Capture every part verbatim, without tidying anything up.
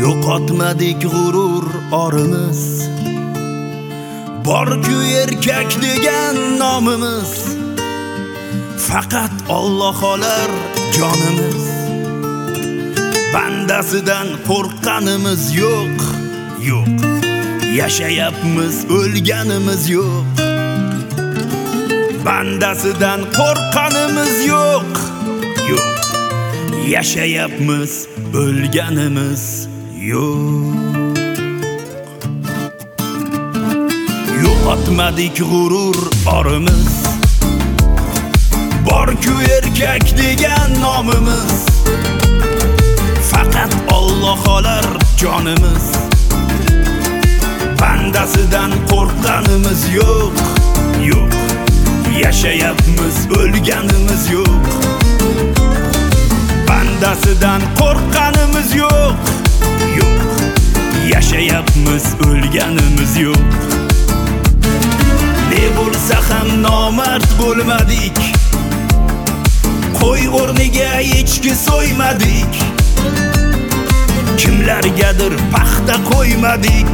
Yo'qotmadik g'urur orimiz, bor-ku erkak degan nomimiz. Faqat Alloh olar jonimiz. Bandasidan qo'rqqanimiz yo'q, yo'q. Yashayapmiz, o'lganimiz yo'q. Bandasidan qo'rqqanimiz yo'q, yo'q. Yashayapmiz, o'lganimiz yo'q. Yo'qotmadik g'urur orimiz, bor-ku erkak degan nomimiz. Faqat Alloh olar jonimiz. Bandasidan qo'rqqanimiz yo'q, yo'q. Yashayapmiz, o'lganimiz yo'q. Bandasidan qo'rqqanimiz yo'q, yo'q. Yashayapmiz, o'lganimiz yo'q. Ne bo'lsa ham nomard bo'lmadik, qo'y o'rniga echki so'ymadik. Kimlargadir paxta qo'ymadik.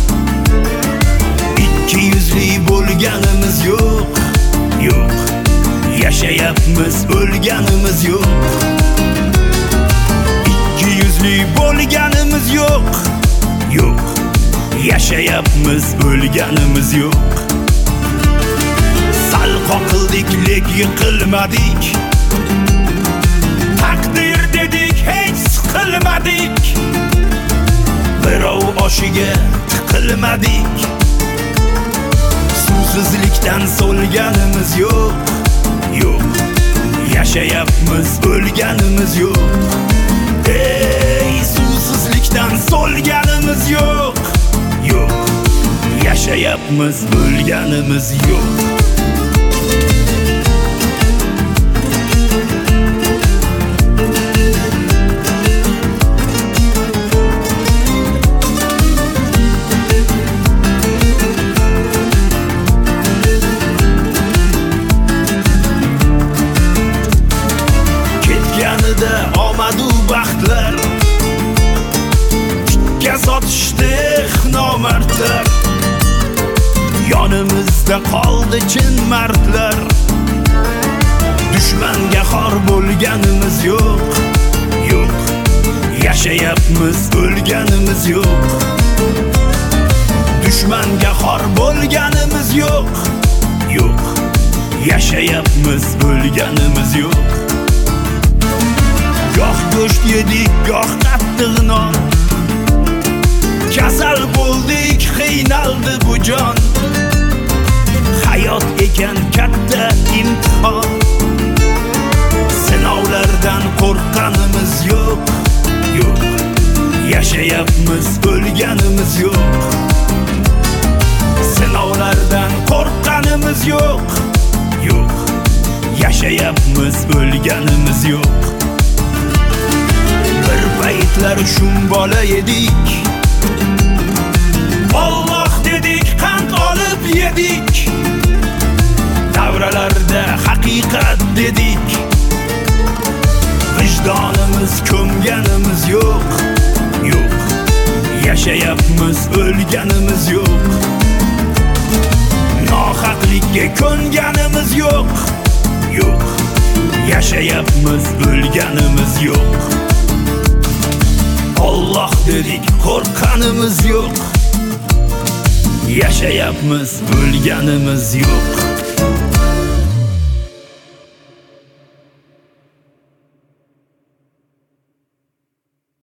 Ikki yuzli bo'lganimiz yo'q, yo'q. Yashayapmiz, o'lganimiz yo'q. Ikki yuzli bo'lganimiz yo'q, yo'q. Yashayapmiz, o'lganimiz yo'q. Sal qoqildik, lek yiqilmadik. Taqdir dedik, hech siqilmadik. Birov oshiga tiqilmadik. Suvsizlikdan so'lganimiz yo'q, yo'q. Yashayapmiz, o'lganimiz yo'q. Ey, suvsizlikdan so'lganimiz yo'q, yo'q. Yashayapmiz, o'lganimiz yo'q. Omadu baxtlar tikka sotishdi nomardlar. Yonimizda qoldi chin mardlar. Dushmanga xor bo'lganimiz yo'q, yo'q. Yashayapmiz, o'lganimiz yo'q. Dushmanga xor bo'lganimiz yo'q, yo'q. Yashayapmiz, o'lganimiz yo'q. Goh go'sht yedik, goh qattiq non. Kasal bo'ldik, qiynaldi bu jon. Hayot ekan katta imtihon. Sinovlardan qo'rqqanimiz yo'q, yo'q. Yashayapmiz, o'lganimiz yo'q. Sinovlardan qo'rqqanimiz yo'q, yo'q. Yashayapmiz, o'lganimiz yo'q. Bir paytlar shum bola edik. Alloh dedik, qand olib yedik. Davralarda haqiqat dedik. Vijdonimiz ko'mganimiz yo'q, yo'q. Yashayapmiz, o'lganimiz yo'q. Nohaqlikka ko'nganimiz yo'q, yo'q. Yashayapmiz, o'lganimiz yo'q. Alloh dedik, qo'rqqanimiz yo'q. Yashayapmiz, o'lganimiz yo'q.